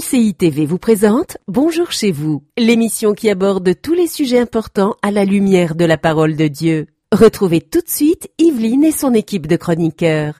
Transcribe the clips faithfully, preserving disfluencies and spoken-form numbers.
C I T V vous présente Bonjour chez vous, l'émission qui aborde tous les sujets importants à la lumière de la parole de Dieu. Retrouvez tout de suite Yveline et son équipe de chroniqueurs.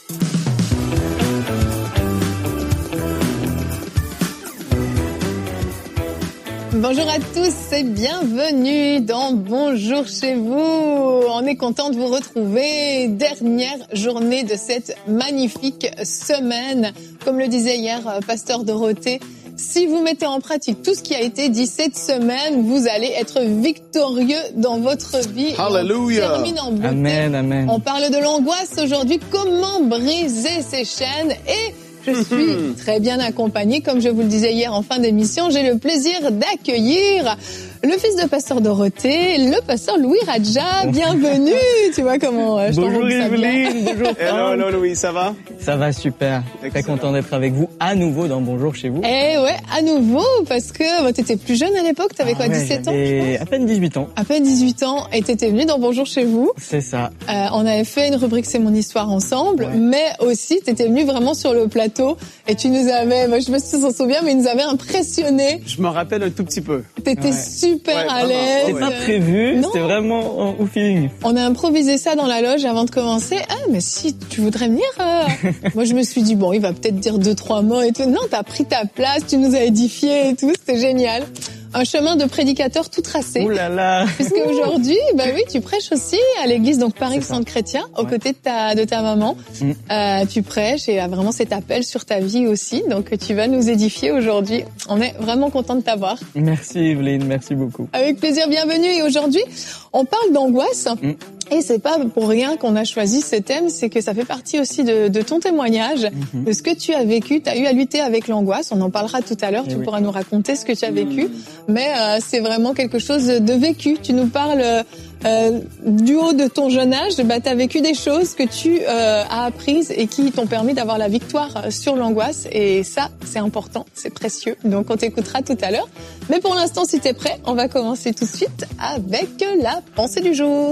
Bonjour à tous et bienvenue dans Bonjour chez vous. On est content de vous retrouver. Dernière journée de cette magnifique semaine. Comme le disait hier Pasteur Dorothée, si vous mettez en pratique tout ce qui a été dit cette semaine, vous allez être victorieux dans votre vie. Hallelujah. On termine en beauté. Amen, amen. On parle de l'angoisse aujourd'hui. Comment briser ces chaînes et je suis très bien accompagnée, comme je vous le disais hier en fin d'émission. J'ai le plaisir d'accueillir le fils de Pasteur Dorothée, le Pasteur Louis Radja. Bienvenue. Tu vois comment euh, je Bonjour t'envoie ça bien. Yveline, bonjour Hello, hello Louis, ça va? Ça va super. Très content d'être avec vous à nouveau dans Bonjour chez vous. Eh ouais, à nouveau, parce que bah, t'étais plus jeune à l'époque, t'avais Ah quoi, ouais, dix-sept ans, je j'avais pense? à peine dix-huit ans. À peine dix-huit ans, et t'étais venu dans Bonjour chez vous. C'est ça. Euh, on avait fait une rubrique C'est mon histoire ensemble, Ouais. mais aussi t'étais venu vraiment sur le plateau et tu nous avais, moi je me souviens, souviens, mais il nous avait impressionnés. Je me rappelle un tout petit peu. T'étais Ouais. super Ouais, à vraiment. l'aise. C'était pas prévu, Non. c'était vraiment au feeling. On a improvisé ça dans la loge avant de commencer. Ah, mais si tu voudrais venir, euh... moi je me suis dit bon, il va peut-être dire deux trois mots et tout. Non, t'as pris ta place, tu nous as édifiés et tout, c'était génial. Un chemin de prédicateur tout tracé. Ouh là là. Puisque aujourd'hui, bah oui, tu prêches aussi à l'église donc Paris C'est ça. Centre Chrétien, aux Ouais. côtés de ta de ta maman. Mm. Euh, tu prêches et a vraiment cet appel sur ta vie aussi. Donc tu vas nous édifier aujourd'hui. On est vraiment content de t'avoir. Merci Yveline, merci beaucoup. Avec plaisir, bienvenue. Et aujourd'hui, on parle d'angoisse. Mm. Et c'est pas pour rien qu'on a choisi ce thème, c'est que ça fait partie aussi de, de ton témoignage, Mm-hmm. de ce que tu as vécu. Tu as eu à lutter avec l'angoisse. On en parlera tout à l'heure. Eh Tu oui. pourras nous raconter ce que tu as vécu. Mais euh, c'est vraiment quelque chose de vécu. Tu nous parles euh, du haut de ton jeune âge. Bah, tu as vécu des choses que tu euh, as apprises et qui t'ont permis d'avoir la victoire sur l'angoisse. Et ça, c'est important, c'est précieux. Donc on t'écoutera tout à l'heure. Mais pour l'instant, si tu es prêt, on va commencer tout de suite avec la pensée du jour.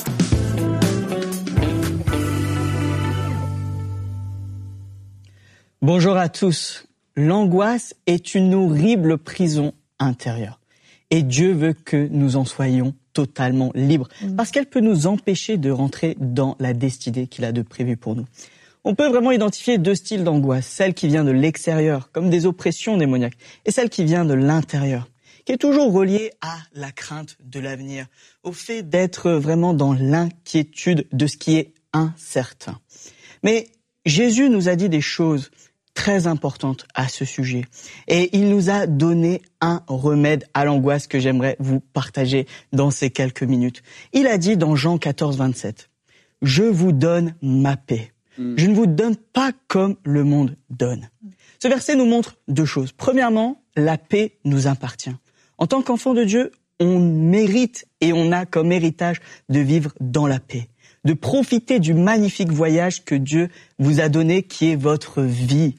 Bonjour à tous. L'angoisse est une horrible prison intérieure. Et Dieu veut que nous en soyons totalement libres, parce qu'elle peut nous empêcher de rentrer dans la destinée qu'il a de prévu pour nous. On peut vraiment identifier deux styles d'angoisse, celle qui vient de l'extérieur, comme des oppressions démoniaques, et celle qui vient de l'intérieur, qui est toujours reliée à la crainte de l'avenir, au fait d'être vraiment dans l'inquiétude de ce qui est incertain. Mais Jésus nous a dit des choses très importante à ce sujet. Et il nous a donné un remède à l'angoisse que j'aimerais vous partager dans ces quelques minutes. Il a dit dans Jean quatorze, vingt-sept, « Je vous donne ma paix. Je ne vous donne pas comme le monde donne. » Ce verset nous montre deux choses. Premièrement, la paix nous appartient. En tant qu'enfant de Dieu, on mérite et on a comme héritage de vivre dans la paix, de profiter du magnifique voyage que Dieu vous a donné, qui est votre vie.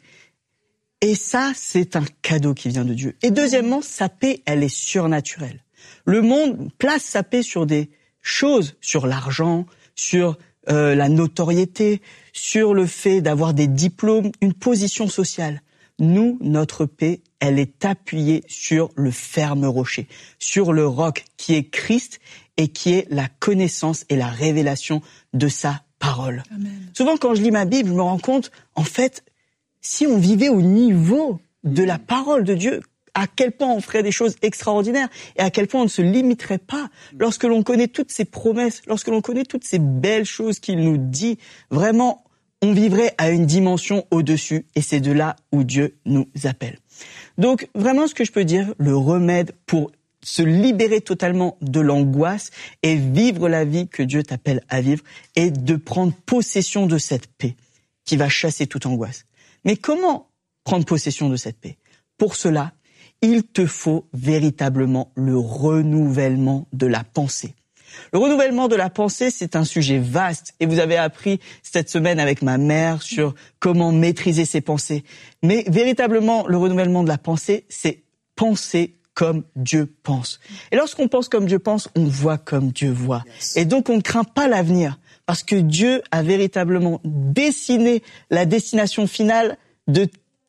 Et ça, c'est un cadeau qui vient de Dieu. Et deuxièmement, sa paix, elle est surnaturelle. Le monde place sa paix sur des choses, sur l'argent, sur euh, la notoriété, sur le fait d'avoir des diplômes, une position sociale. Nous, notre paix, elle est appuyée sur le ferme rocher, sur le roc qui est Christ et qui est la connaissance et la révélation de sa parole. Amen. Souvent, quand je lis ma Bible, je me rends compte, en fait, si on vivait au niveau de la parole de Dieu, à quel point on ferait des choses extraordinaires et à quel point on ne se limiterait pas. Lorsque l'on connaît toutes ces promesses, lorsque l'on connaît toutes ces belles choses qu'il nous dit, vraiment, on vivrait à une dimension au-dessus et c'est de là où Dieu nous appelle. Donc, vraiment, ce que je peux dire, le remède pour se libérer totalement de l'angoisse et vivre la vie que Dieu t'appelle à vivre et de prendre possession de cette paix qui va chasser toute angoisse. Mais comment prendre possession de cette paix? Pour cela, il te faut véritablement le renouvellement de la pensée. Le renouvellement de la pensée, c'est un sujet vaste et vous avez appris cette semaine avec ma mère sur comment maîtriser ses pensées. Mais véritablement, le renouvellement de la pensée, c'est penser comme Dieu pense. Et lorsqu'on pense comme Dieu pense, on voit comme Dieu voit. Et donc, on ne craint pas l'avenir parce que Dieu a véritablement dessiné la destination finale de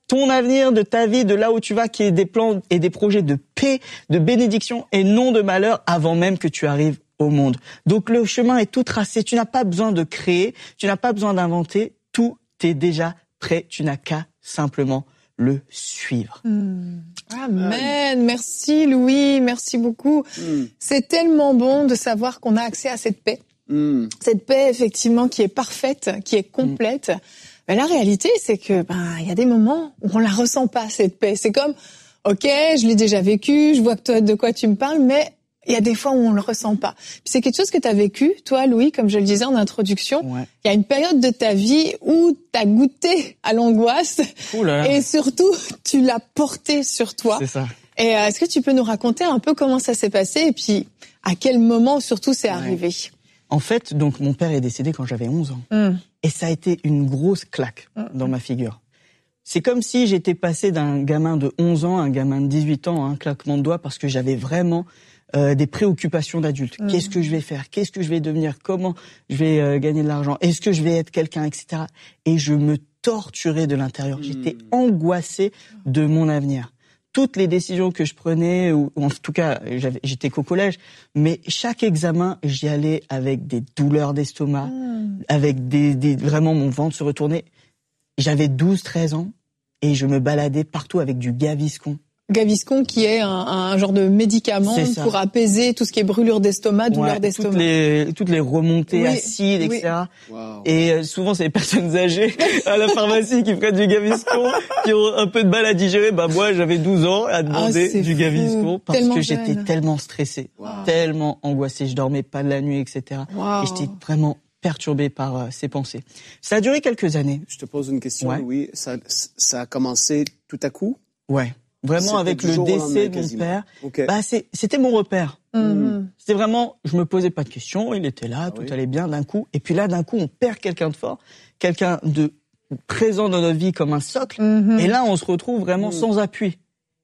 ton avenir, de ta vie, de là où tu vas, qui est des plans et des projets de paix, de bénédiction et non de malheur avant même que tu arrives au monde. Donc le chemin est tout tracé. Tu n'as pas besoin de créer, tu n'as pas besoin d'inventer. Tout est déjà prêt. Tu n'as qu'à simplement le suivre. Mmh. Amen. Merci Louis, merci beaucoup. Mmh. C'est tellement bon de savoir qu'on a accès à cette paix. Mmh. Cette paix effectivement qui est parfaite, qui est complète. Mmh. Mais la réalité, c'est que ben il y a des moments où on la ressent pas cette paix. C'est comme OK, je l'ai déjà vécu, je vois que toi de quoi tu me parles, mais il y a des fois où on le ressent pas. Puis c'est quelque chose que tu as vécu, toi, Louis, comme je le disais en introduction. Ouais. Il y a une période de ta vie où tu as goûté à l'angoisse. Ouh là là. Et surtout, tu l'as portée sur toi. C'est ça. Et euh, est-ce que tu peux nous raconter un peu comment ça s'est passé et puis à quel moment surtout c'est ouais. arrivé? En fait, donc mon père est décédé quand j'avais onze ans. Mm. Et ça a été une grosse claque mm. dans ma figure. C'est comme si j'étais passé d'un gamin de onze ans à un gamin de dix-huit ans, un claquement de doigts, parce que j'avais vraiment Euh, des préoccupations d'adulte. Mmh. Qu'est-ce que je vais faire? Qu'est-ce que je vais devenir? Comment je vais euh, gagner de l'argent? Est-ce que je vais être quelqu'un, et cetera. Et je me torturais de l'intérieur. Mmh. J'étais angoissé de mon avenir. Toutes les décisions que je prenais, ou, ou en tout cas, j'avais, j'étais qu'au collège, mais chaque examen, j'y allais avec des douleurs d'estomac, mmh. avec des, des, vraiment mon ventre se retournait. J'avais douze, treize ans et je me baladais partout avec du Gaviscon. Gaviscon qui est un, un genre de médicament pour apaiser tout ce qui est brûlure d'estomac, douleur ouais, d'estomac. Toutes les, toutes les remontées oui, acides, oui. et cetera. Wow. Et euh, souvent, c'est les personnes âgées à la pharmacie qui prennent du Gaviscon, qui ont un peu de mal à digérer. Bah moi, j'avais douze ans à demander ah, du fou. Gaviscon parce tellement que jeune. J'étais tellement stressé, wow. tellement angoissé. Je dormais pas de la nuit, et cetera. Wow. Et j'étais vraiment perturbé par euh, ces pensées. Ça a duré quelques années. Je te pose une question, ouais. Louis. Ça, ça a commencé tout à coup? Ouais. Vraiment, c'était avec le décès de mon père, okay. bah c'est, c'était mon repère. Mm-hmm. C'était vraiment, je me posais pas de questions, il était là, ah tout oui. allait bien d'un coup. Et puis là, d'un coup, on perd quelqu'un de fort, quelqu'un de présent dans notre vie comme un socle. Mm-hmm. Et là, on se retrouve vraiment mm. sans appui.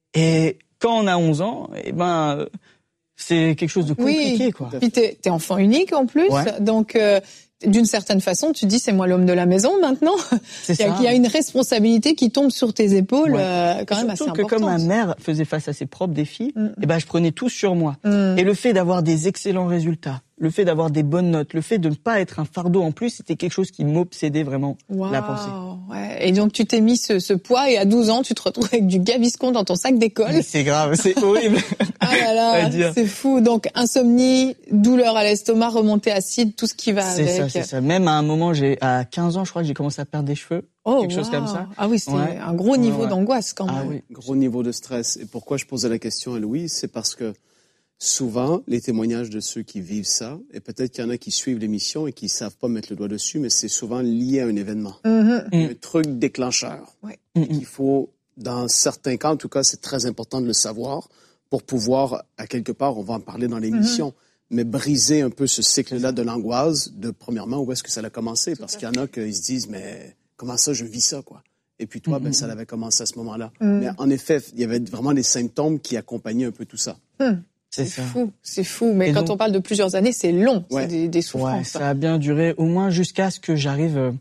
Et quand on a onze ans, eh ben, c'est quelque chose de compliqué, oui. quoi. Puis t'es, t'es enfant unique en plus, ouais. donc. Euh, d'une certaine façon, tu dis c'est moi l'homme de la maison maintenant. C'est ça. Il y a une responsabilité qui tombe sur tes épaules ouais. euh, quand même assez importante. Surtout que comme ma mère faisait face à ses propres défis, mm. et ben je prenais tout sur moi. Mm. Et le fait d'avoir des excellents résultats, le fait d'avoir des bonnes notes, le fait de ne pas être un fardeau en plus, c'était quelque chose qui m'obsédait vraiment wow. la pensée. Ouais. Et donc tu t'es mis ce, ce poids et à douze ans, tu te retrouves avec du Gaviscon dans ton sac d'école. Mais c'est grave, c'est horrible. Ah là là, c'est fou. Donc insomnie, douleur à l'estomac, remontée acide, tout ce qui va c'est avec. C'est ça, c'est ça. Même à un moment, j'ai à quinze ans, je crois que j'ai commencé à perdre des cheveux. Oh, quelque wow. chose comme ça. Ah oui, c'est ouais. un gros niveau ouais, ouais. d'angoisse quand même. Ah oui, gros niveau de stress. Et pourquoi je posais la question à Louis, c'est parce que souvent, les témoignages de ceux qui vivent ça, et peut-être qu'il y en a qui suivent l'émission et qui savent pas mettre le doigt dessus, mais c'est souvent lié à un événement. Mm-hmm. Un truc déclencheur. Ouais. Mm-hmm. Il faut, dans certains cas, en tout cas, c'est très important de le savoir pour pouvoir, à quelque part, on va en parler dans l'émission, mm-hmm. mais briser un peu ce cycle-là de l'angoisse, de premièrement, où est-ce que ça a commencé? Parce qu'il y en a qui se disent, mais comment ça, je vis ça, quoi? Et puis toi, mm-hmm. ben, ça avait commencé à ce moment-là. Mm-hmm. Mais en effet, il y avait vraiment des symptômes qui accompagnaient un peu tout ça. Mm. C'est, c'est fou, c'est fou. Mais et quand donc, on parle de plusieurs années, c'est long, ouais. c'est des, des souffrances. Ouais, ça a bien duré au moins jusqu'à ce que j'arrive euh,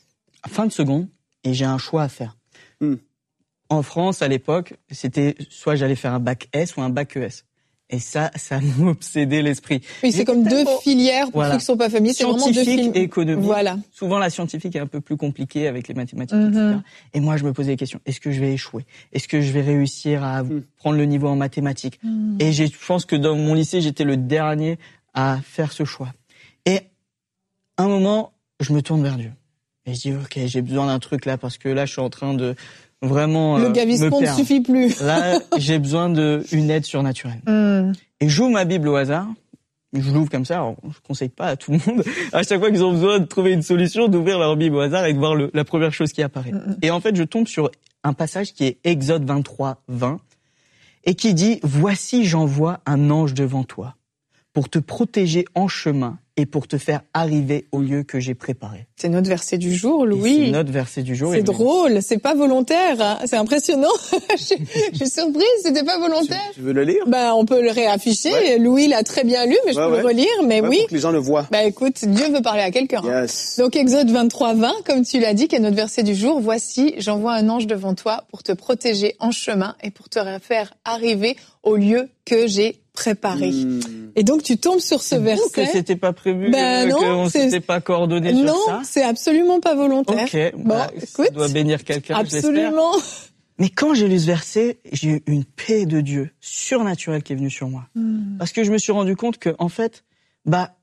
à fin de seconde et j'ai un choix à faire. Mm. En France, à l'époque, c'était soit j'allais faire un bac S ou un bac E S. Et ça, ça m'obsédait l'esprit. Oui, c'est comme deux filières pour voilà. ceux qui sont pas familiers. C'est vraiment deux filières. Scientifique et économique. Voilà. Souvent, la scientifique est un peu plus compliquée avec les mathématiques, mm-hmm. et cetera. Et moi, je me posais des questions. Est-ce que je vais échouer? Est-ce que je vais réussir à mm. prendre le niveau en mathématiques? Mm. Et j'ai, je pense que dans mon lycée, j'étais le dernier à faire ce choix. Et à un moment, je me tourne vers Dieu. Et je dis, OK, j'ai besoin d'un truc là parce que là, je suis en train de vraiment le Gaviscon ne suffit plus. Là, j'ai besoin de une aide surnaturelle. Mm. Et j'ouvre ma Bible au hasard. Je l'ouvre comme ça. Alors, je conseille pas à tout le monde à chaque fois qu'ils ont besoin de trouver une solution d'ouvrir leur Bible au hasard et de voir le, la première chose qui apparaît. Mm. Et en fait, je tombe sur un passage qui est Exode vingt-trois, vingt et qui dit: voici, j'envoie un ange devant toi pour te protéger en chemin et pour te faire arriver au lieu que j'ai préparé. C'est notre verset du jour, Louis. C'est notre verset du jour. C'est drôle, c'est pas volontaire, hein. C'est impressionnant. je, je suis surprise, c'était pas volontaire. Tu, tu veux le lire? Ben, on peut le réafficher. Ouais. Louis l'a très bien lu, mais je ouais, peux ouais. le relire, mais ouais, oui. Pour que les gens le voient. Ben, écoute, Dieu veut parler à quelqu'un. Yes. Donc, Exode vingt-trois vingt, comme tu l'as dit, qui est notre verset du jour. Voici, j'envoie un ange devant toi pour te protéger en chemin et pour te faire arriver au lieu que j'ai préparé. Mmh. Et donc tu tombes sur ce verset. Que c'était pas prévu, ben que, non, qu'on s'était pas coordonné non, sur ça. Non, c'est absolument pas volontaire. Ok, bon, bah, écoute, ça doit bénir quelqu'un. Absolument. Mais quand j'ai lu ce verset, j'ai eu une paix de Dieu surnaturelle qui est venue sur moi, mmh. parce que je me suis rendu compte que en fait, bah,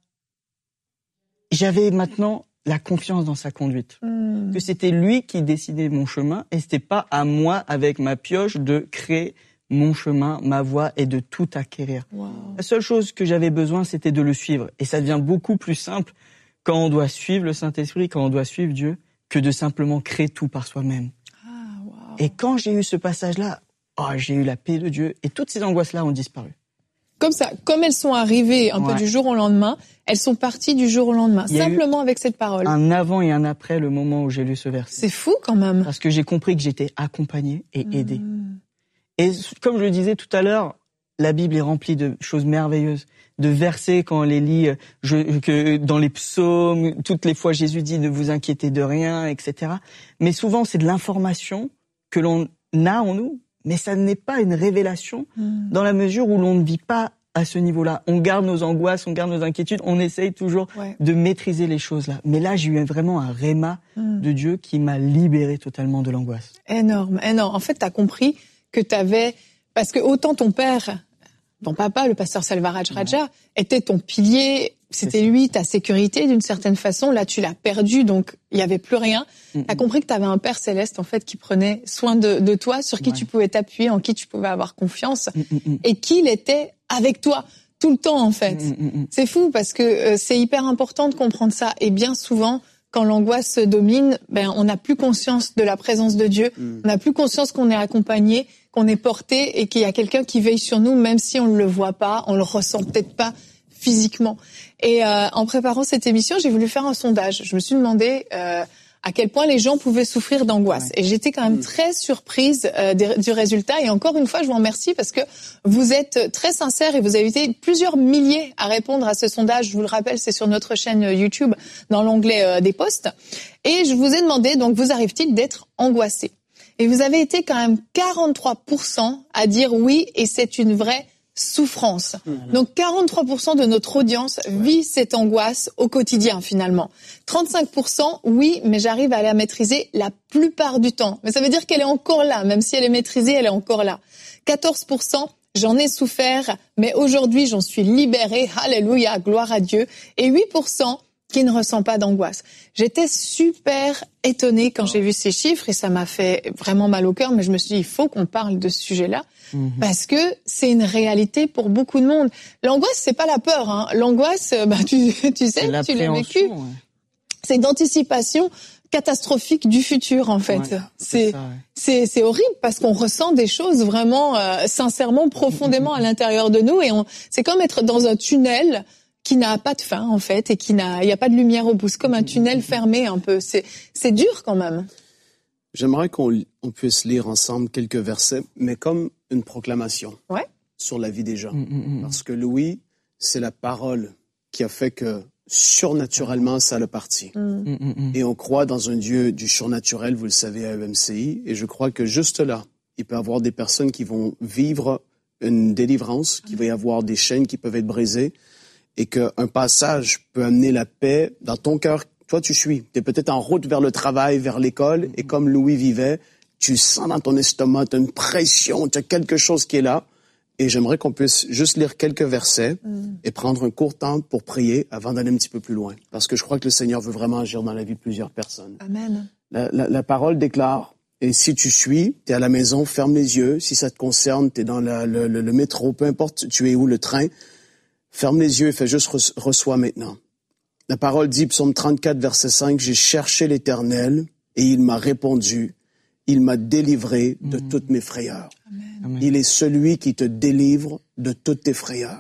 j'avais maintenant la confiance dans sa conduite, mmh. que c'était lui qui décidait mon chemin et c'était pas à moi avec ma pioche de créer mon chemin, ma voie et de tout acquérir. Wow. La seule chose que j'avais besoin, c'était de le suivre. Et ça devient beaucoup plus simple quand on doit suivre le Saint-Esprit, quand on doit suivre Dieu, que de simplement créer tout par soi-même. Ah, wow. Et quand j'ai eu ce passage-là, oh, j'ai eu la paix de Dieu et toutes ces angoisses-là ont disparu. Comme ça, comme elles sont arrivées un ouais. peu du jour au lendemain, elles sont parties du jour au lendemain, simplement avec cette parole. Un avant et un après le moment où j'ai lu ce verset. C'est fou quand même. Parce que j'ai compris que j'étais accompagné et mmh. aidé. Et comme je le disais tout à l'heure, la Bible est remplie de choses merveilleuses, de versets quand on les lit, je, que dans les psaumes, toutes les fois Jésus dit « ne vous inquiétez de rien », et cetera. Mais souvent, c'est de l'information que l'on a en nous, mais ça n'est pas une révélation mmh. dans la mesure où l'on ne vit pas à ce niveau-là. On garde nos angoisses, on garde nos inquiétudes, on essaye toujours ouais. de maîtriser les choses-là. Mais là, j'ai eu vraiment un réma mmh. de Dieu qui m'a libéré totalement de l'angoisse. Énorme, énorme. En fait, tu as compris que tu avais... Parce que autant ton père, ton papa, le pasteur Salvaraj Raja, ouais. était ton pilier, c'était lui, ta sécurité d'une certaine façon. Là, tu l'as perdu, donc il n'y avait plus rien. Mm-hmm. Tu as compris que tu avais un Père céleste en fait qui prenait soin de, de toi, sur qui ouais. tu pouvais t'appuyer, en qui tu pouvais avoir confiance, mm-hmm. et qu'il était avec toi tout le temps en fait. Mm-hmm. C'est fou parce que euh, c'est hyper important de comprendre ça. Et bien souvent, quand l'angoisse domine, ben on n'a plus conscience de la présence de Dieu, mm. on n'a plus conscience qu'on est accompagné, qu'on est porté et qu'il y a quelqu'un qui veille sur nous, même si on ne le voit pas, on le ressent peut-être pas physiquement. Et euh, en préparant cette émission, j'ai voulu faire un sondage. Je me suis demandé euh, à quel point les gens pouvaient souffrir d'angoisse. Ouais. Et j'étais quand même mmh. très surprise euh, des, du résultat. Et encore une fois, je vous remercie parce que vous êtes très sincères et vous avez été plusieurs milliers à répondre à ce sondage. Je vous le rappelle, c'est sur notre chaîne YouTube dans l'onglet euh, des posts. Et je vous ai demandé, donc, vous arrive-t-il d'être angoissé ? Et vous avez été quand même quarante-trois pour cent à dire oui, et c'est une vraie souffrance. Mmh. Donc quarante-trois pour cent de notre audience ouais. vit cette angoisse au quotidien finalement. trente-cinq pour cent oui, mais j'arrive à la maîtriser la plupart du temps. Mais ça veut dire qu'elle est encore là, même si elle est maîtrisée, elle est encore là. quatorze pour cent j'en ai souffert, mais aujourd'hui j'en suis libérée. Alléluia, gloire à Dieu. Et huit pour cent qui ne ressent pas d'angoisse. J'étais super étonnée quand j'ai vu ces chiffres et ça m'a fait vraiment mal au cœur, mais je me suis dit, il faut qu'on parle de ce sujet-là mmh. parce que c'est une réalité pour beaucoup de monde. L'angoisse, c'est pas la peur, hein. L'angoisse, bah, tu, tu sais, tu l'as vécu. Ouais. C'est une anticipation catastrophique du futur, en fait. Ouais, c'est, c'est, ça, ouais. c'est, c'est horrible parce qu'on ressent des choses vraiment, euh, sincèrement, profondément à l'intérieur de nous et on, c'est comme être dans un tunnel qui n'a pas de fin en fait et qui n'a, il y a pas de lumière au bout, c'est comme un tunnel fermé un peu. C'est, c'est dur quand même. J'aimerais qu'on on puisse lire ensemble quelques versets, mais comme une proclamation ouais. sur la vie des gens, mm-hmm. parce que Louis, c'est la parole qui a fait que surnaturellement ça le parti. Mm-hmm. Et on croit dans un Dieu du surnaturel, vous le savez à E M C I, et je crois que juste là, il peut y avoir des personnes qui vont vivre une délivrance, qu'il va y avoir des chaînes qui peuvent être brisées. Et qu'un passage peut amener la paix dans ton cœur. Toi, tu suis. Tu es peut-être en route vers le travail, vers l'école, et comme Louis vivait, tu sens dans ton estomac, tu as une pression, tu as quelque chose qui est là. Et j'aimerais qu'on puisse juste lire quelques versets mm. et prendre un court temps pour prier avant d'aller un petit peu plus loin. Parce que je crois que le Seigneur veut vraiment agir dans la vie de plusieurs personnes. Amen. La, la, la parole déclare, et si tu suis, tu es à la maison, ferme les yeux. Si ça te concerne, tu es dans la, le, le, le métro, peu importe tu es où, le train, ferme les yeux et fais juste re- reçois maintenant. La parole dit, psaume trente-quatre, verset cinq, « J'ai cherché l'Éternel et il m'a répondu. Il m'a délivré de mmh. toutes mes frayeurs. » Amen. Il est celui qui te délivre de toutes tes frayeurs.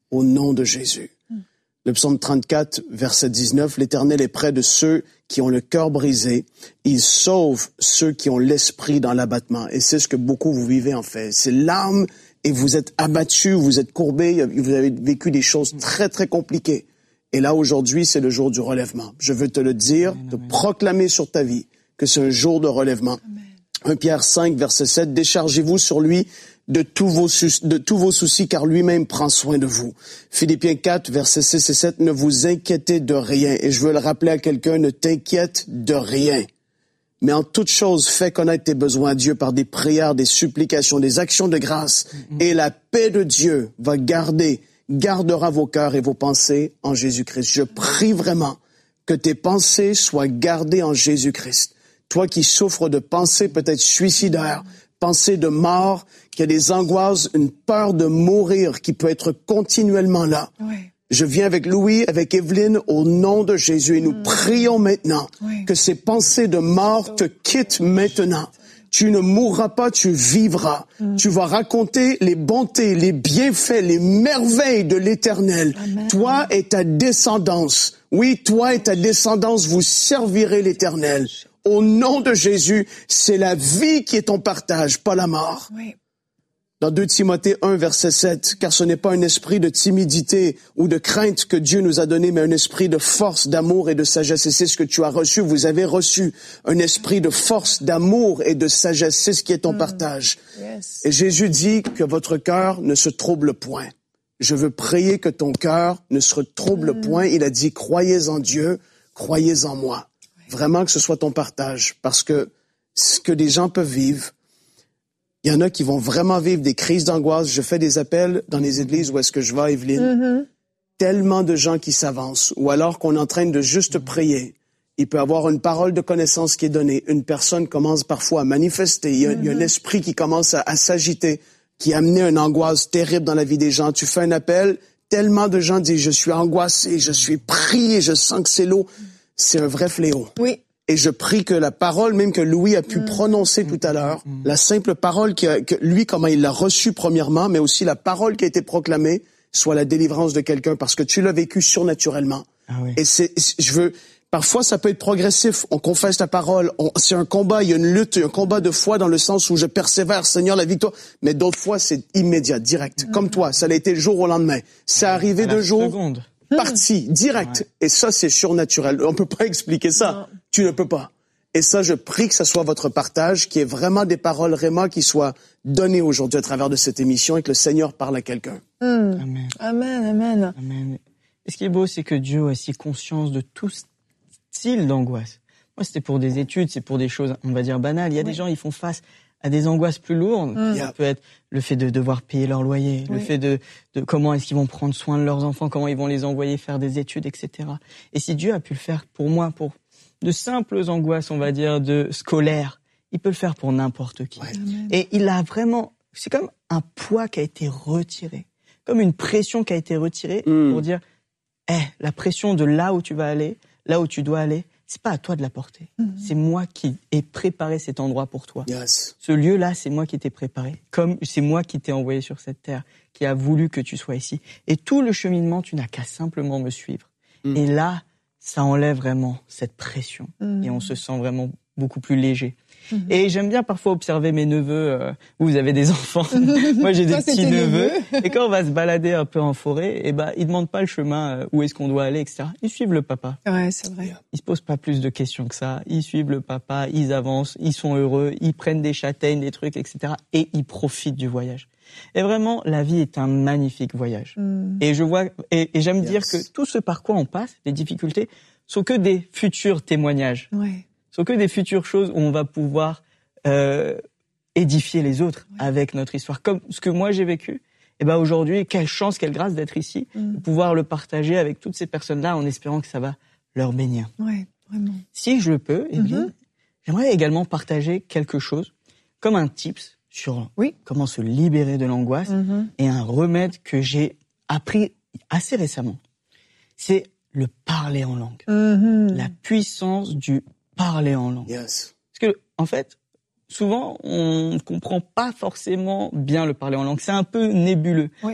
au nom de Jésus. Mm. Le psaume trente-quatre, verset dix-neuf, l'Éternel est près de ceux qui ont le cœur brisé. Il sauve ceux qui ont l'esprit dans l'abattement. Et c'est ce que beaucoup vous vivez en fait. C'est l'âme et vous êtes abattus, vous êtes courbés, vous avez vécu des choses très, très compliquées. Et là, aujourd'hui, c'est le jour du relèvement. Je veux te le dire, Amen, te amen. proclamer sur ta vie que c'est un jour de relèvement. Amen. un Pierre cinq, verset sept, déchargez-vous sur lui de tous vos, de tous vos soucis, car lui-même prend soin de vous. Philippiens quatre, versets six et sept, ne vous inquiétez de rien. Et je veux le rappeler à quelqu'un, ne t'inquiète de rien. Mais en toute chose, fais connaître tes besoins à Dieu par des prières, des supplications, des actions de grâce. Mm-hmm. Et la paix de Dieu va garder, gardera vos cœurs et vos pensées en Jésus-Christ. Je prie vraiment que tes pensées soient gardées en Jésus-Christ. Toi qui souffres de pensées peut-être suicidaires, pensées de mort, qui a des angoisses, une peur de mourir qui peut être continuellement là. Oui. Je viens avec Louis, avec Evelyne, au nom de Jésus, et nous mmh. prions maintenant oui. que ces pensées de mort te quittent maintenant. Tu ne mourras pas, tu vivras. Mmh. Tu vas raconter les bontés, les bienfaits, les merveilles de l'Éternel. Amen. Toi et ta descendance, oui, toi et ta descendance, vous servirez l'Éternel. Au nom de Jésus, c'est la vie qui est ton partage, pas la mort. Oui. Dans deux Timothée un, verset sept, car ce n'est pas un esprit de timidité ou de crainte que Dieu nous a donné, mais un esprit de force, d'amour et de sagesse. Et c'est ce que tu as reçu, vous avez reçu un esprit de force, d'amour et de sagesse. C'est ce qui est ton mm. partage. Yes. Et Jésus dit que votre cœur ne se trouble point. Je veux prier que ton cœur ne se trouble mm. point. Il a dit, croyez en Dieu, croyez en moi. Vraiment que ce soit ton partage, parce que ce que des gens peuvent vivre, il y en a qui vont vraiment vivre des crises d'angoisse. Je fais des appels dans les églises où est-ce que je vais, Evelyne. Mm-hmm. Tellement de gens qui s'avancent, ou alors qu'on est en train de juste prier. Il peut y avoir une parole de connaissance qui est donnée. Une personne commence parfois à manifester. Il y a, mm-hmm. il y a un esprit qui commence à, à s'agiter, qui a amené une angoisse terrible dans la vie des gens. Tu fais un appel, tellement de gens disent « Je suis angoissé, je suis pris, je sens que c'est lourd. » C'est un vrai fléau. Oui. Et je prie que la parole, même que Louis a pu mmh. prononcer tout à l'heure, mmh. la simple parole qui a, que lui, comment il l'a reçue premièrement, mais aussi la parole qui a été proclamée, soit la délivrance de quelqu'un, parce que tu l'as vécu surnaturellement. Ah oui. Et c'est, je veux, parfois ça peut être progressif. On confesse ta parole, on, c'est un combat, il y a une lutte, un combat de foi dans le sens où je persévère, Seigneur, la victoire. Mais d'autres fois, c'est immédiat, direct. Mmh. Comme toi, ça a été le jour au lendemain. C'est arrivé de jour. Seconde. Parti, direct. Ouais. Et ça, c'est surnaturel. On peut pas expliquer ça. Non. Tu ne peux pas. Et ça, je prie que ça soit votre partage, qu'il y ait vraiment des paroles réma qui soient données aujourd'hui à travers de cette émission et que le Seigneur parle à quelqu'un. Mmh. Amen. Amen, amen. Amen. Et ce qui est beau, c'est que Dieu a aussi conscience de tout style d'angoisse. Moi, c'était pour des études, c'est pour des choses, on va dire, banales. Il y a oui. des gens, ils font face à des angoisses plus lourdes. Mmh. Ça peut être le fait de devoir payer leur loyer, oui. le fait de, de comment est-ce qu'ils vont prendre soin de leurs enfants, comment ils vont les envoyer faire des études, et cetera. Et si Dieu a pu le faire pour moi, pour de simples angoisses, on va dire, de scolaires, il peut le faire pour n'importe qui. Ouais. Et il a vraiment, c'est comme un poids qui a été retiré, comme une pression qui a été retirée mmh. pour dire, eh, hey, la pression de là où tu vas aller, là où tu dois aller, c'est pas à toi de la porter. Mmh. C'est moi qui ai préparé cet endroit pour toi. Yes. Ce lieu-là, c'est moi qui t'ai préparé. Comme c'est moi qui t'ai envoyé sur cette terre, qui a voulu que tu sois ici. Et tout le cheminement, tu n'as qu'à simplement me suivre. Mmh. Et là, ça enlève vraiment cette pression. Mmh. Et on se sent vraiment beaucoup plus léger. Mmh. Et j'aime bien parfois observer mes neveux. Euh, vous avez des enfants. Moi, j'ai des Toi, petits neveux. neveux. Et quand on va se balader un peu en forêt, eh ben, ils demandent pas le chemin, euh, où est-ce qu'on doit aller, et cetera. Ils suivent le papa. Ouais, c'est vrai. Ils se posent pas plus de questions que ça. Ils suivent le papa, ils avancent, ils sont heureux, ils prennent des châtaignes, des trucs, et cetera. Et ils profitent du voyage. Et vraiment, la vie est un magnifique voyage. Mm. Et je vois, et, et j'aime yes. dire que tout ce par quoi on passe, les difficultés, sont que des futurs témoignages. Ouais. Sont que des futures choses où on va pouvoir euh, édifier les autres ouais. avec notre histoire. Comme ce que moi j'ai vécu. Et ben aujourd'hui, quelle chance, quelle grâce d'être ici, mm. de pouvoir le partager avec toutes ces personnes-là en espérant que ça va leur bénir. Ouais, vraiment. Si je le peux, eh bien, mm-hmm. j'aimerais également partager quelque chose comme un tips sur oui. comment se libérer de l'angoisse mm-hmm. et un remède que j'ai appris assez récemment. C'est le parler en langue. Mm-hmm. La puissance du parler en langue. Yes. Parce que, en fait, souvent, on ne comprend pas forcément bien le parler en langue. C'est un peu nébuleux. Oui.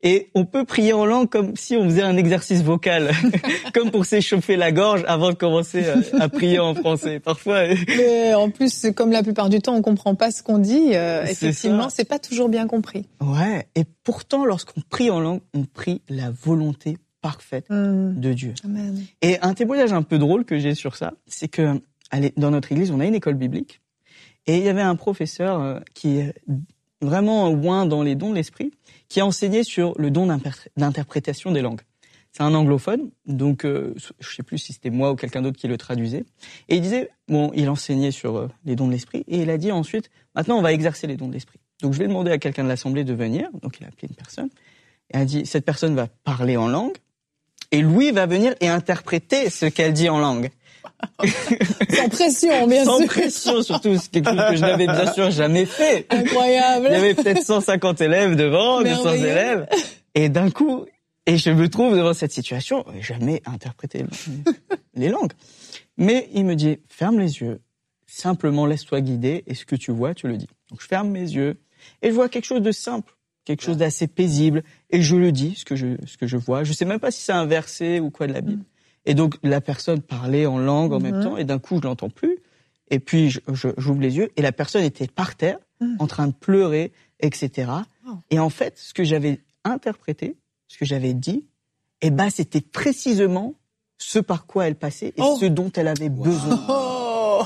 Et on peut prier en langue comme si on faisait un exercice vocal, comme pour s'échauffer la gorge avant de commencer à, à prier en français. Parfois. Mais en plus, comme la plupart du temps, on comprend pas ce qu'on dit. Euh, C'est effectivement, ça. c'est pas toujours bien compris. Ouais. Et pourtant, lorsqu'on prie en langue, on prie la volonté parfaite Mmh. de Dieu. Amen. Et un témoignage un peu drôle que j'ai sur ça, c'est que allez, dans notre église, on a une école biblique, et il y avait un professeur euh, qui est vraiment loin dans les dons de l'esprit, qui a enseigné sur le don d'imper- d'interprétation des langues. C'est un anglophone, donc euh, je sais plus si c'était moi ou quelqu'un d'autre qui le traduisait. Et il disait, bon, il enseignait sur euh, les dons de l'esprit, et il a dit ensuite, maintenant on va exercer les dons de l'esprit. Donc je vais demander à quelqu'un de l'assemblée de venir, donc il a appelé une personne, et a dit, cette personne va parler en langue, et Louis va venir et interpréter ce qu'elle dit en langue. Sans pression, bien Sans sûr. pression, surtout, c'est quelque chose que je n'avais bien sûr jamais fait. Incroyable. Il y avait peut-être cent cinquante élèves devant, deux cents Merveilleux. élèves. Et d'un coup, et je me trouve devant cette situation, jamais interprété les langues. Mais il me dit, ferme les yeux, simplement laisse-toi guider, et ce que tu vois, tu le dis. Donc je ferme mes yeux, et je vois quelque chose de simple, quelque chose d'assez paisible, et je le dis, ce que je, ce que je vois. Je sais même pas si c'est un verset ou quoi de la Bible. Et donc la personne parlait en langue en Mhm. même temps, et d'un coup, je l'entends plus. Et puis, je, je, j'ouvre les yeux, et la personne était par terre, Mhm. en train de pleurer, et cetera. Oh. Et en fait, ce que j'avais interprété, ce que j'avais dit, eh ben, c'était précisément ce par quoi elle passait et Oh. ce dont elle avait besoin. Oh,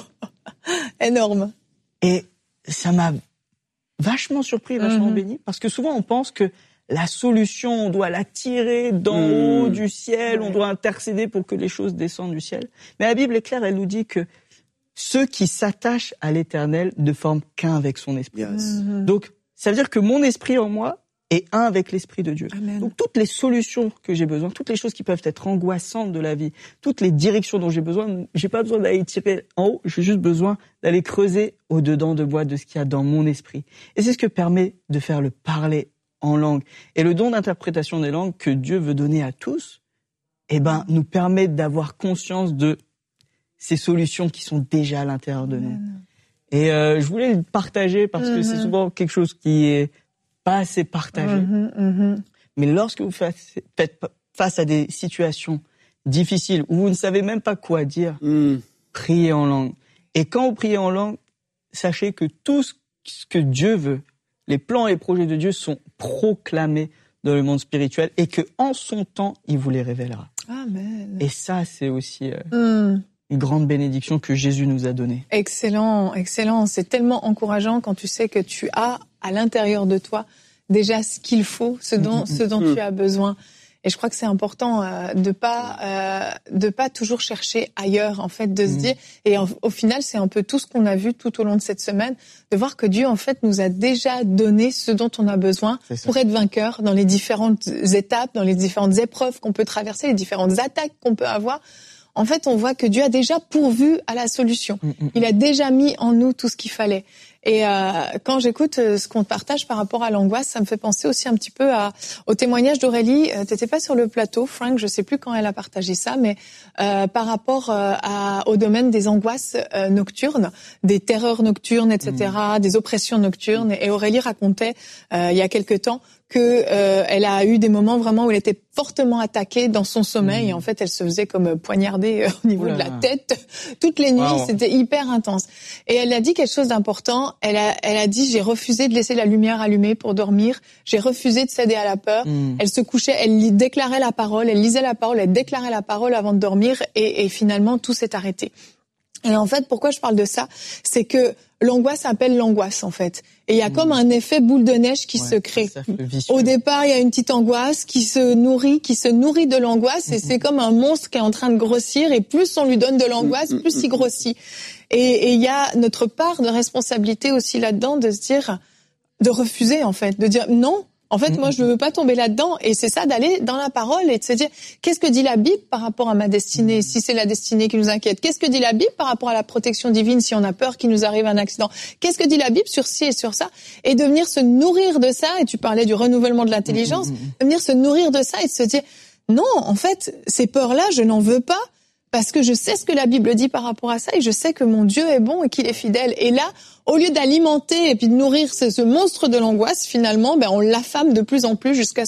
énorme. Et ça m'a vachement surpris, vachement Mhm. béni, parce que souvent on pense que la solution, on doit la tirer d'en Mhm. haut du ciel, on Ouais. doit intercéder pour que les choses descendent du ciel. Mais la Bible est claire, elle nous dit que ceux qui s'attachent à l'Éternel ne forment qu'un avec son esprit. Yes. Mhm. Donc, ça veut dire que mon esprit en moi est un avec l'esprit de Dieu. Amen. Donc, toutes les solutions que j'ai besoin, toutes les choses qui peuvent être angoissantes de la vie, toutes les directions dont j'ai besoin, j'ai pas besoin d'aller tirer en haut, j'ai juste besoin d'aller creuser au-dedans de moi de ce qu'il y a dans mon esprit. Et c'est ce que permet de faire le parler en langue. Et le don d'interprétation des langues que Dieu veut donner à tous, eh ben, nous permet d'avoir conscience de ces solutions qui sont déjà à l'intérieur de nous. Amen. Et euh, je voulais le partager parce que Mhm. c'est souvent quelque chose qui est pas assez partagé. Mhm, mhm. Mais lorsque vous faites faites face à des situations difficiles où vous ne savez même pas quoi dire, Mm. priez en langue. Et quand vous priez en langue, sachez que tout ce que Dieu veut, les plans et les projets de Dieu sont proclamés dans le monde spirituel et que en son temps, il vous les révélera. Amen. Et ça, c'est aussi euh, Mm. une grande bénédiction que Jésus nous a donnée. Excellent, excellent. C'est tellement encourageant quand tu sais que tu as à l'intérieur de toi déjà ce qu'il faut, ce dont, ce dont tu as besoin. Et je crois que c'est important euh, de pas euh, de pas toujours chercher ailleurs, en fait, de se Mhm. dire. Et en- au final, c'est un peu tout ce qu'on a vu tout au long de cette semaine, de voir que Dieu, en fait, nous a déjà donné ce dont on a besoin C'est ça. pour être vainqueur dans les différentes étapes, dans les différentes épreuves qu'on peut traverser, les différentes attaques qu'on peut avoir. En fait, on voit que Dieu a déjà pourvu à la solution. Mm, mm, Il a déjà mis en nous tout ce qu'il fallait. Et euh, quand j'écoute euh, ce qu'on te partage par rapport à l'angoisse, ça me fait penser aussi un petit peu à, au témoignage d'Aurélie. Euh, t'étais pas sur le plateau, Frank, je sais plus quand elle a partagé ça, mais euh, par rapport euh, à, au domaine des angoisses euh, nocturnes, des terreurs nocturnes, et cetera, des oppressions nocturnes. Et Aurélie racontait euh, il y a quelque temps que euh, elle a eu des moments vraiment où elle était fortement attaquée dans son sommeil. Mmh. Et en fait, elle se faisait comme poignarder euh, au niveau Oula. de la tête toutes les nuits. Wow. C'était hyper intense. Et elle a dit quelque chose d'important. Elle a, elle a dit, j'ai refusé de laisser la lumière allumée pour dormir. J'ai refusé de céder à la peur. Mm. Elle se couchait, elle li- déclarait la parole, elle lisait la parole, elle déclarait la parole avant de dormir. Et, et finalement, tout s'est arrêté. Et en fait, pourquoi je parle de ça, c'est que l'angoisse appelle l'angoisse, en fait. Et il y a comme un effet boule de neige qui Ouais, se crée. ça fait vicieux. Au départ, il y a une petite angoisse qui se nourrit, qui se nourrit de l'angoisse, et c'est comme un monstre qui est en train de grossir, et plus on lui donne de l'angoisse, plus il grossit. Et, et il y a notre part de responsabilité aussi là-dedans, de se dire, de refuser, en fait, de dire non. En fait, moi, je ne veux pas tomber là-dedans. Et c'est ça, d'aller dans la parole et de se dire, qu'est-ce que dit la Bible par rapport à ma destinée, si c'est la destinée qui nous inquiète? Qu'est-ce que dit la Bible par rapport à la protection divine, si on a peur qu'il nous arrive un accident? Qu'est-ce que dit la Bible sur ci et sur ça? Et de venir se nourrir de ça, et tu parlais du renouvellement de l'intelligence, de venir se nourrir de ça et de se dire, non, en fait, ces peurs-là, je n'en veux pas. Parce que je sais ce que la Bible dit par rapport à ça et je sais que mon Dieu est bon et qu'il est fidèle. Et là, au lieu d'alimenter et puis de nourrir ce, ce monstre de l'angoisse, finalement, ben on l'affame de plus en plus jusqu'à ce que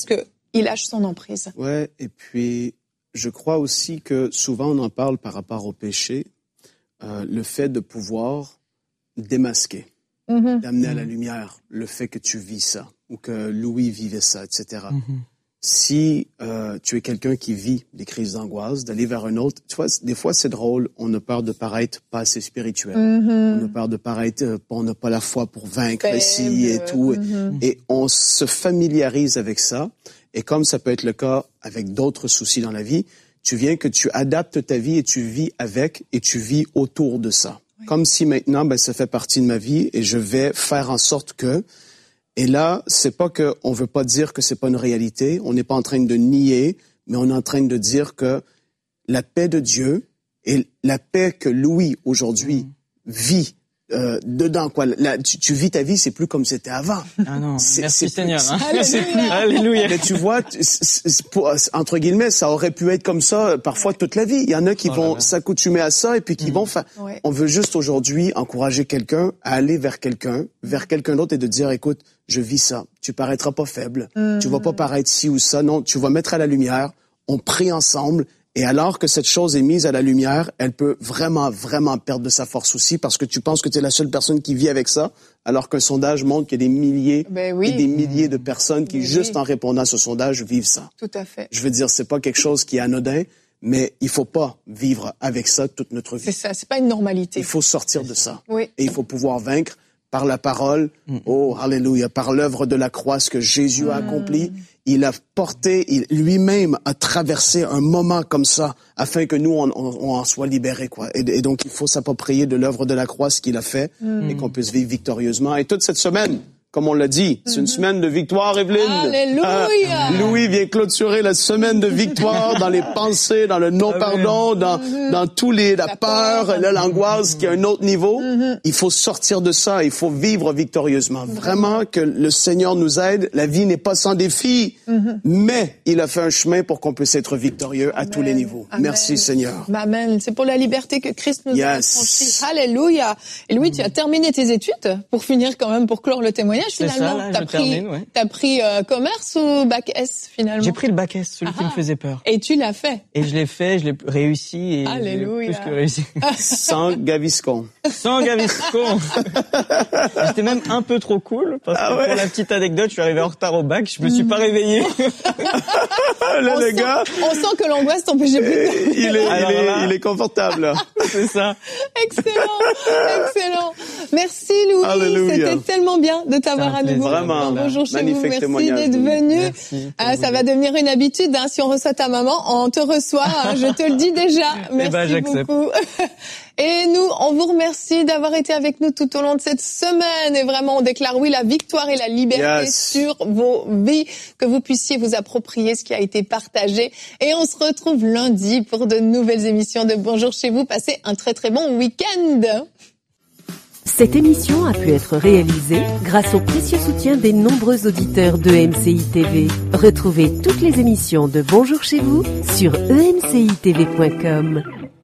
il lâche son emprise. Ouais, et puis je crois aussi que souvent on en parle par rapport au péché, euh, le fait de pouvoir démasquer, mm-hmm. d'amener à la lumière le fait que tu vis ça, ou que Louis vivait ça, et cetera. Mm-hmm. Si euh, tu es quelqu'un qui vit des crises d'angoisse, d'aller vers un autre, tu vois, des fois c'est drôle, on a peur de paraître pas assez spirituel, mm-hmm. on a peur de paraître, euh, on n'a pas la foi pour vaincre Faible. ici et tout, mm-hmm. et, et on se familiarise avec ça, et comme ça peut être le cas avec d'autres soucis dans la vie, tu viens que tu adaptes ta vie et tu vis avec et tu vis autour de ça. Oui. Comme si maintenant, ben ça fait partie de ma vie et je vais faire en sorte que. Et là, c'est pas que on veut pas dire que c'est pas une réalité. On n'est pas en train de nier, mais on est en train de dire que la paix de Dieu et la paix que Louis aujourd'hui mmh. vit euh, dedans quoi. Là, tu, tu vis ta vie, c'est plus comme c'était avant. Ah non, c'est, merci c'est Seigneur. Plus, hein. c'est plus, Alléluia. Mais tu vois, c'est, c'est, pour, entre guillemets, ça aurait pu être comme ça parfois toute la vie. Il y en a qui oh vont là s'accoutumer à ça et puis qui mmh. vont faire. Ouais. On veut juste aujourd'hui encourager quelqu'un à aller vers quelqu'un, vers quelqu'un d'autre et de dire, écoute, je vis ça. Tu paraîtras pas faible. Mmh. Tu vas pas paraître ci ou ça. Non, tu vas mettre à la lumière. On prie ensemble. Et alors que cette chose est mise à la lumière, elle peut vraiment, vraiment perdre de sa force aussi parce que tu penses que tu es la seule personne qui vit avec ça, alors qu'un sondage montre qu'il y a des milliers ben oui. et des milliers de personnes qui, oui, juste oui. en répondant à ce sondage, vivent ça. Tout à fait. Je veux dire, c'est pas quelque chose qui est anodin, mais il faut pas vivre avec ça toute notre vie. C'est ça, c'est pas une normalité. Il faut sortir de ça. Oui. Et il faut pouvoir vaincre par la parole, mm. oh, alléluia, par l'œuvre de la croix, ce que Jésus mm. a accompli. Il a porté, il, lui-même a traversé un moment comme ça, afin que nous, on, on, on en soit libérés, quoi. Et, et donc, il faut s'approprier de l'œuvre de la croix, ce qu'il a fait, mm. et qu'on puisse vivre victorieusement. Et toute cette semaine, comme on l'a dit, c'est une semaine de victoire, Evelyne. Alléluia! Euh, Louis vient clôturer la semaine de victoire dans les pensées, dans le non-pardon, dans, mm-hmm. dans tous les, la, la peur, peur, là, l'angoisse, mm-hmm. qui est un autre niveau. Mm-hmm. Il faut sortir de ça, il faut vivre victorieusement. Mm-hmm. Vraiment que le Seigneur nous aide. La vie n'est pas sans défi, mm-hmm. mais il a fait un chemin pour qu'on puisse être victorieux Amen. À tous les niveaux. Amen. Merci Seigneur. Amen. C'est pour la liberté que Christ nous yes. a franchi. Alléluia. Et Louis, mm-hmm. tu as terminé tes études pour finir quand même, pour clore le témoignage. Finalement, ça, là, t'as, pris, termine, ouais. t'as pris euh, commerce ou bac S finalement? J'ai pris le bac S, celui ah, qui me faisait peur. Et tu l'as fait? Et je l'ai fait, je l'ai réussi et Alléluia. J'ai plus que réussi. Sans Gaviscon. Sans Gaviscon. J'étais même un peu trop cool parce que ah ouais. pour la petite anecdote, je suis arrivé en retard au bac, je me suis mmh. pas réveillé. Là, on le sent, gars, on sent que l'angoisse t'empêchait plus de... il est, il est, là, il est confortable. C'est ça. Excellent, excellent. Merci Louis, Alléluia. C'était tellement bien de t'avoir à nouveau. Vraiment, bonjour chez magnifique vous, merci témoignage. d'être venu. Merci, ah, ça va devenir une habitude, hein, si on reçoit ta maman, on te reçoit, hein, je te le dis déjà. Merci eh ben, j'accepte. beaucoup. Et nous, on vous remercie d'avoir été avec nous tout au long de cette semaine. Et vraiment, on déclare oui la victoire et la liberté yes. sur vos vies, que vous puissiez vous approprier ce qui a été partagé. Et on se retrouve lundi pour de nouvelles émissions de Bonjour chez vous. Passez un très très bon week-end. Cette émission a pu être réalisée grâce au précieux soutien des nombreux auditeurs de E M C I T V. Retrouvez toutes les émissions de Bonjour chez vous sur e m c i t v point com.